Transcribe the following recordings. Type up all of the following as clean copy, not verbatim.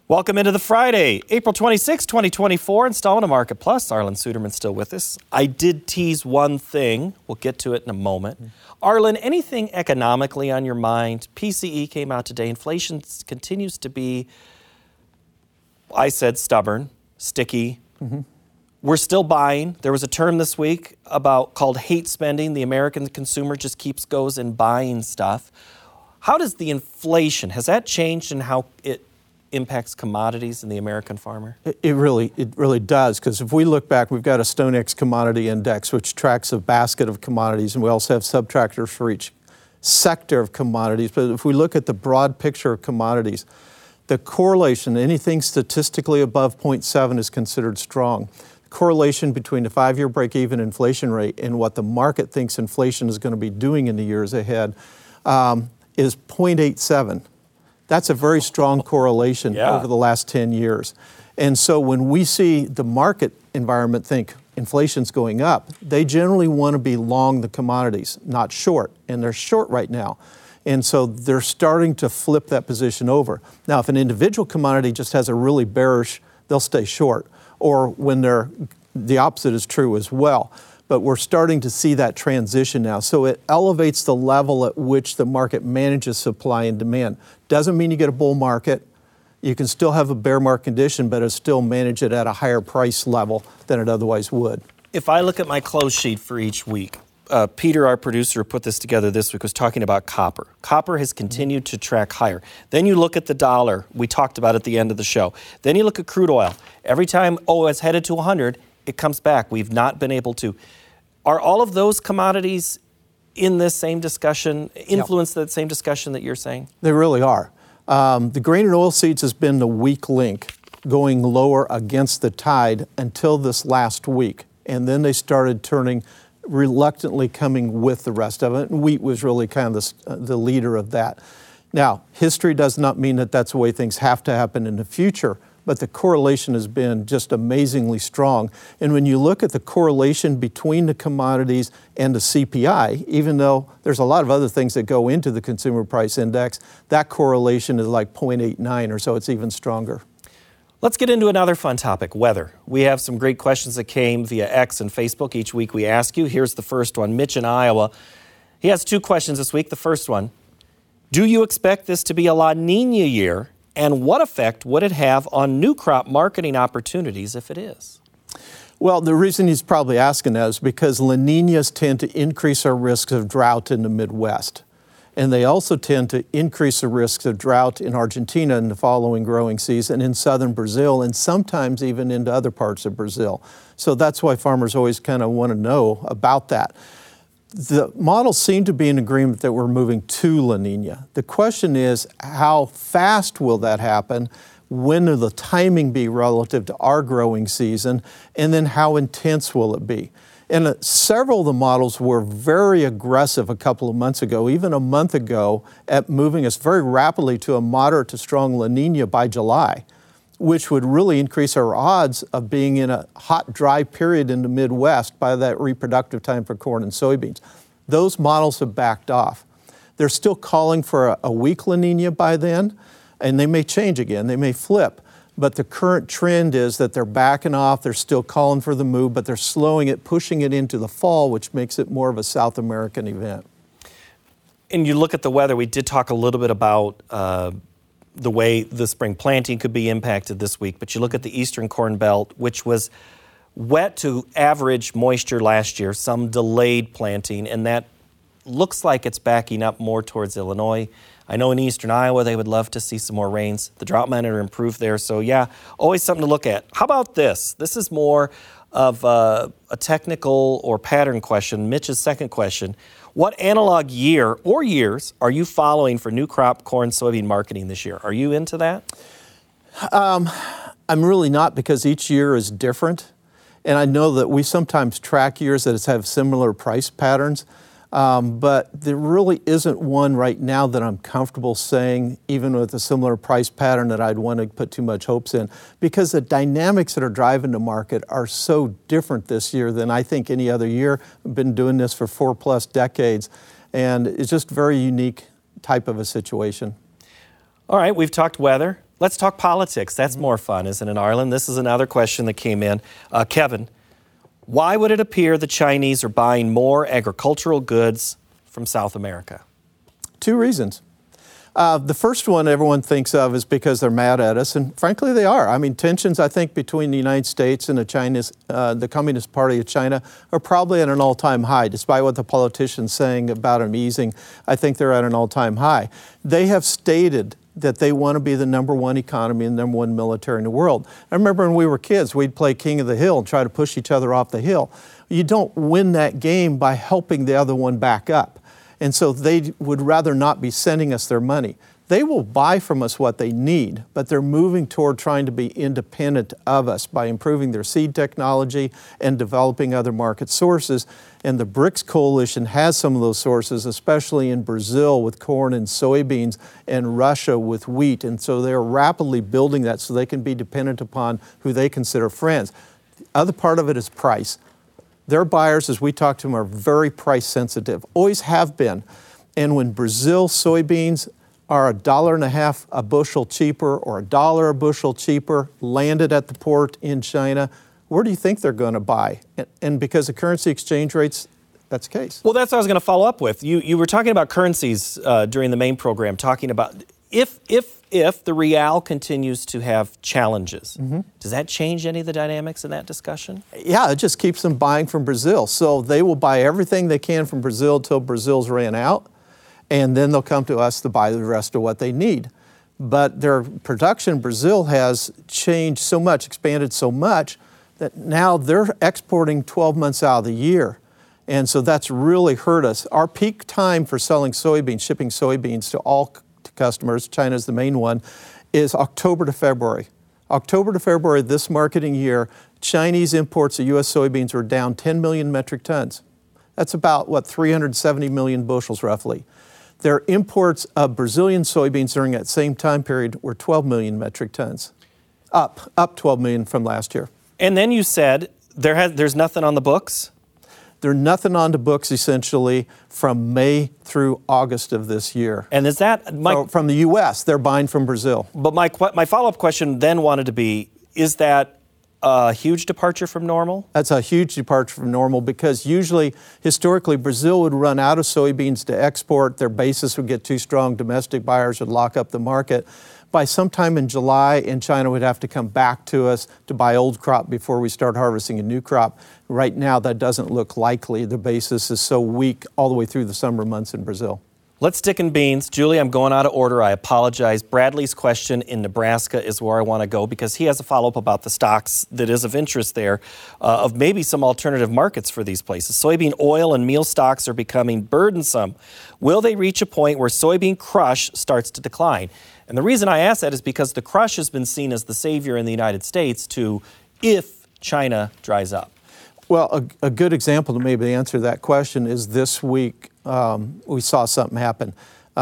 Welcome into the Friday, April 26, 2024 installment of Market Plus. Arlan Suderman still with us. I did tease one thing. We'll get to it in a moment. Arlan, anything economically on your mind? PCE came out today. Inflation continues to be, I said, stubborn, sticky. We're still buying. There was a term this week called hate spending. The American consumer just goes and buying stuff. How does the inflation, has that changed in how it impacts commodities and the American farmer? It really does, because if we look back, we've got a StoneX commodity index, which tracks a basket of commodities, and we also have subtractors for each sector of commodities. But if we look at the broad picture of commodities, the correlation, anything statistically above 0.7 is considered strong. The correlation between the 5-year break-even inflation rate and what the market thinks inflation is going to be doing in the years ahead is 0.87. That's a very strong correlation over the last 10 years. And so when we see the market environment think inflation's going up, they generally want to be long the commodities, not short. And they're short right now. And so they're starting to flip that position over. Now, if an individual commodity just has a really bearish, they'll stay short. Or when the opposite is true as well. But we're starting to see that transition now. So it elevates the level at which the market manages supply and demand. Doesn't mean you get a bull market. You can still have a bear market condition, but it'll still manage it at a higher price level than it otherwise would. If I look at my close sheet for each week, Peter, our producer, who put this together this week, was talking about copper. Copper has continued to track higher. Then you look at the dollar. We talked about it at the end of the show. Then you look at crude oil. Every time oil is headed to 100, it comes back. We've not been able to. Are all of those commodities in this same discussion, influence that same discussion that you're saying? They really are. The grain and oilseeds has been the weak link going lower against the tide until this last week. And then they started turning, reluctantly coming with the rest of it. And wheat was really kind of the leader of that. Now, history does not mean that that's the way things have to happen in the future, but the correlation has been just amazingly strong. And when you look at the correlation between the commodities and the CPI, even though there's a lot of other things that go into the consumer price index, that correlation is like 0.89 or so. It's even stronger. Let's get into another fun topic, weather. We have some great questions that came via X and Facebook. Each week we ask you. Here's the first one. Mitch in Iowa. He has 2 questions this week. The first one, do you expect this to be a La Nina year? And what effect would it have on new crop marketing opportunities if it is? Well, the reason he's probably asking that is because La Niñas tend to increase our risks of drought in the Midwest. And they also tend to increase the risks of drought in Argentina in the following growing season, in southern Brazil, and sometimes even into other parts of Brazil. So that's why farmers always kind of want to know about that. The models seem to be in agreement that we're moving to La Nina. The question is, how fast will that happen? When will the timing be relative to our growing season? And then how intense will it be? And several of the models were very aggressive a couple of months ago, even a month ago, at moving us very rapidly to a moderate to strong La Nina by July, which would really increase our odds of being in a hot, dry period in the Midwest by that reproductive time for corn and soybeans. Those models have backed off. They're still calling for a weak La Nina by then, and they may change again, they may flip. But the current trend is that they're backing off, they're still calling for the move, but they're slowing it, pushing it into the fall, which makes it more of a South American event. And you look at the weather, we did talk a little bit about the way the spring planting could be impacted this week, but you look at the Eastern Corn Belt, which was wet to average moisture last year, some delayed planting, and that looks like it's backing up more towards Illinois. I know in eastern Iowa they would love to see some more rains. The drought monitor improved there, so yeah, always something to look at. How about this? This is more of a technical or pattern question. Mitch's second question. What analog year or years are you following for new crop corn soybean marketing this year? Are you into that? I'm really not, because each year is different. And I know that we sometimes track years that have similar price patterns. But there really isn't one right now that I'm comfortable saying, even with a similar price pattern, that I'd want to put too much hopes in, because the dynamics that are driving the market are so different this year than I think any other year. I've been doing this for 4+ decades, and it's just a very unique type of a situation. All right, we've talked weather. Let's talk politics. That's more fun, isn't it, Arlen? This is another question that came in. Kevin, why would it appear the Chinese are buying more agricultural goods from South America? 2 reasons. The first one everyone thinks of is because they're mad at us, and frankly they are. I mean, tensions, I think, between the United States and the Communist Party of China are probably at an all-time high. Despite what the politicians saying about them easing, I think they're at an all-time high. They have stated that they want to be the #1 economy and #1 military in the world. I remember when we were kids, we'd play King of the Hill and try to push each other off the hill. You don't win that game by helping the other one back up. And so they would rather not be sending us their money. They will buy from us what they need, but they're moving toward trying to be independent of us by improving their seed technology and developing other market sources. And the BRICS coalition has some of those sources, especially in Brazil with corn and soybeans and Russia with wheat. And so they're rapidly building that so they can be dependent upon who they consider friends. The other part of it is price. Their buyers, as we talk to them, are very price sensitive, always have been. And when Brazil soybeans are $1.50 a bushel cheaper or $1 a bushel cheaper, landed at the port in China, where do you think they're going to buy? And because of currency exchange rates, that's the case. Well, that's what I was going to follow up with. You were talking about currencies during the main program, talking about if the real continues to have challenges, does that change any of the dynamics in that discussion? Yeah, it just keeps them buying from Brazil. So they will buy everything they can from Brazil until Brazil's ran out, and then they'll come to us to buy the rest of what they need. But their production in Brazil has changed so much, expanded so much, that now they're exporting 12 months out of the year. And so that's really hurt us. Our peak time for selling soybeans, shipping soybeans to all customers, China's the main one, is October to February. October to February this marketing year, Chinese imports of U.S. soybeans were down 10 million metric tons. That's about, 370 million bushels roughly. Their imports of Brazilian soybeans during that same time period were 12 million metric tons, up 12 million from last year. And then you said there's nothing on the books? There's nothing on the books essentially from May through August of this year. And is that from the U.S.? They're buying from Brazil. But my follow-up question then wanted to be: is that a huge departure from normal? That's a huge departure from normal because usually, historically, Brazil would run out of soybeans to export. Their basis would get too strong. Domestic buyers would lock up the market. By sometime in July, and China would have to come back to us to buy old crop before we start harvesting a new crop. Right now, that doesn't look likely. The basis is so weak all the way through the summer months in Brazil. Let's stick in beans. Julie, I'm going out of order. I apologize. Bradley's question in Nebraska is where I want to go because he has a follow-up about the stocks that is of interest there, of maybe some alternative markets for these places. Soybean oil and meal stocks are becoming burdensome. Will they reach a point where soybean crush starts to decline? And the reason I ask that is because the crush has been seen as the savior in the United States if China dries up. Well, a good example to maybe answer that question is this week we saw something happen.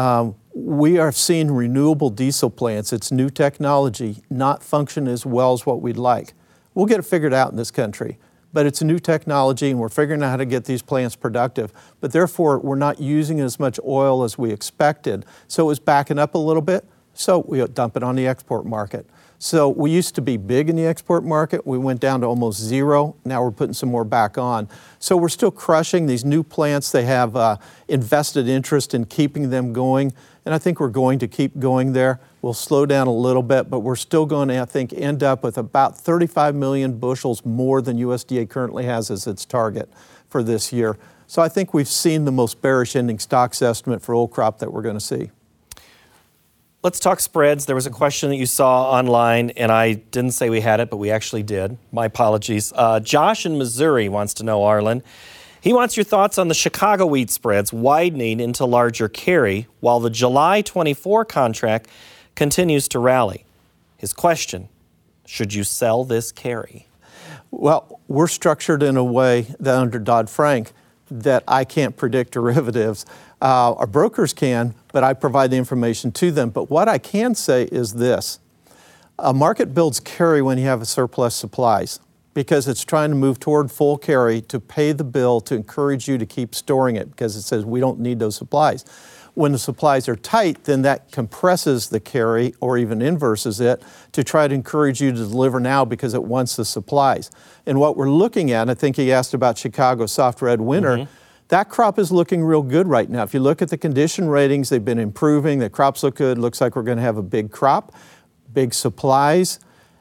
We are seeing renewable diesel plants, it's new technology, not function as well as what we'd like. We'll get it figured out in this country, but it's a new technology and we're figuring out how to get these plants productive. But therefore, we're not using as much oil as we expected. So it was backing up a little bit, so we dump it on the export market. So we used to be big in the export market. We went down to almost zero. Now we're putting some more back on. So we're still crushing these new plants. They have invested interest in keeping them going. And I think we're going to keep going there. We'll slow down a little bit, but we're still going to, I think, end up with about 35 million bushels more than USDA currently has as its target for this year. So I think we've seen the most bearish ending stocks estimate for old crop that we're going to see. Let's talk spreads. There was a question that you saw online, and I didn't say we had it, but we actually did. My apologies. Josh in Missouri wants to know, Arlen. He wants your thoughts on the Chicago wheat spreads widening into larger carry while the July 24 contract continues to rally. His question, should you sell this carry? Well, we're structured in a way that under Dodd-Frank that I can't predict derivatives. Our brokers can, but I provide the information to them. But what I can say is this. A market builds carry when you have a surplus supplies because it's trying to move toward full carry to pay the bill to encourage you to keep storing it because it says we don't need those supplies. When the supplies are tight, then that compresses the carry or even inverses it to try to encourage you to deliver now because it wants the supplies. And what we're looking at, I think he asked about Chicago soft red winter, that crop is looking real good right now. If you look at the condition ratings, they've been improving. The crops look good. Looks like we're going to have a big crop, big supplies.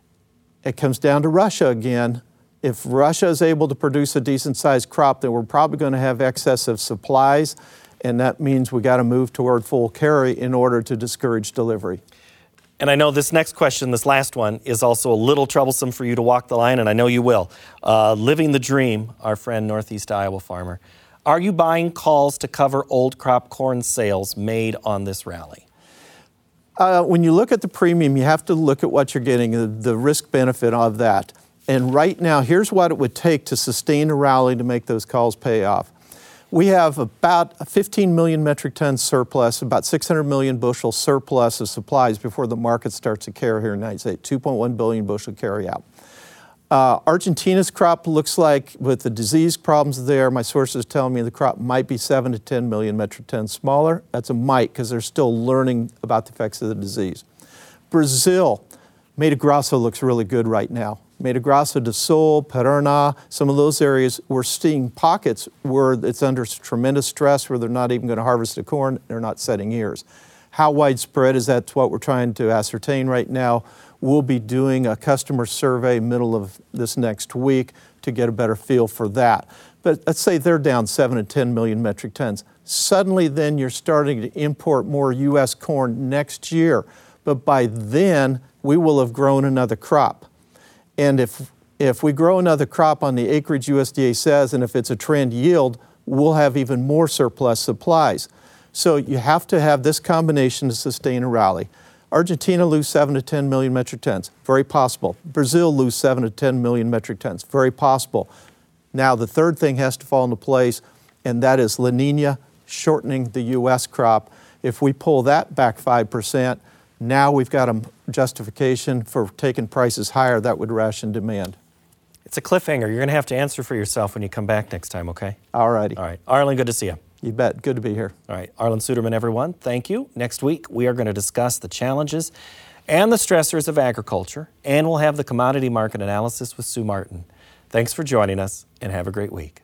It comes down to Russia again. If Russia is able to produce a decent-sized crop, then we're probably going to have excess of supplies, and that means we got to move toward full carry in order to discourage delivery. And I know this next question, this last one, is also a little troublesome for you to walk the line, and I know you will. Living the Dream, our friend Northeast Iowa farmer. Are you buying calls to cover old crop corn sales made on this rally? When you look at the premium, you have to look at what you're getting, the risk benefit of that. And right now, here's what it would take to sustain a rally to make those calls pay off. We have about 15 million metric tons surplus, about 600 million bushel surplus of supplies before the market starts to carry here in the United States, 2.1 billion bushel carry out. Argentina's crop looks like, with the disease problems there, my sources tell me the crop might be 7 to 10 million metric tons smaller. That's a might because they're still learning about the effects of the disease. Brazil, Mato Grosso looks really good right now. Mato Grosso do Sul, Paraná, some of those areas, we're seeing pockets where it's under tremendous stress, where they're not even going to harvest the corn, they're not setting ears. How widespread is that? What we're trying to ascertain right now. We'll be doing a customer survey middle of this next week to get a better feel for that. But let's say they're down 7 to 10 million metric tons. Suddenly then you're starting to import more U.S. corn next year. But by then, we will have grown another crop. And if we grow another crop on the acreage USDA says, and if it's a trend yield, we'll have even more surplus supplies. So you have to have this combination to sustain a rally. Argentina lose 7 to 10 million metric tons, very possible. Brazil lose 7 to 10 million metric tons, very possible. Now the third thing has to fall into place, and that is La Nina shortening the U.S. crop. If we pull that back 5%, now we've got a justification for taking prices higher. That would ration demand. It's a cliffhanger. You're going to have to answer for yourself when you come back next time, okay? All righty. All right. Arlen, good to see you. You bet. Good to be here. All right. Arlen Suderman, everyone, thank you. Next week, we are going to discuss the challenges and the stressors of agriculture, and we'll have the commodity market analysis with Sue Martin. Thanks for joining us, and have a great week.